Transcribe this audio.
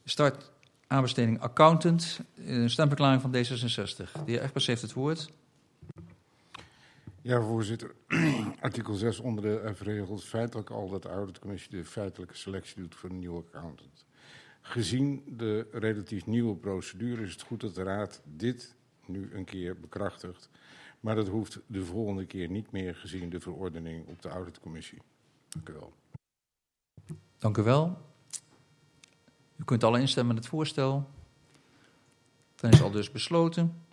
Start aanbesteding accountant. Stemverklaring van D66. De heer Egbers heeft het woord. Ja, voorzitter. Artikel 6 onder de F regelt feitelijk al dat de auditcommissie de feitelijke selectie doet voor een nieuwe accountant. Gezien de relatief nieuwe procedure is het goed dat de Raad dit nu een keer bekrachtigt. Maar dat hoeft de volgende keer niet meer gezien de verordening op de auditcommissie. Dank u wel. Dank u wel. U kunt alle instemmen met het voorstel. Dan is al dus besloten.